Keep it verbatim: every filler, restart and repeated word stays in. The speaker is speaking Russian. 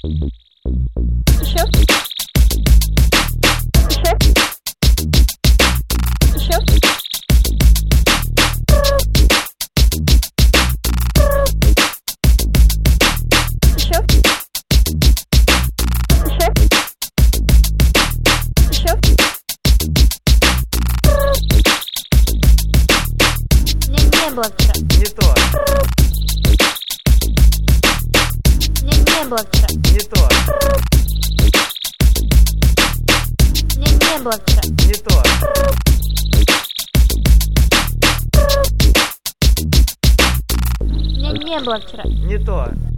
Еще? Еще? Еще? Еще? Еще? Еще? Не, не было вчера. Не то. Не, не было вчера. Не то. Не, не было вчера. Не то. Не, не было вчера. Не то.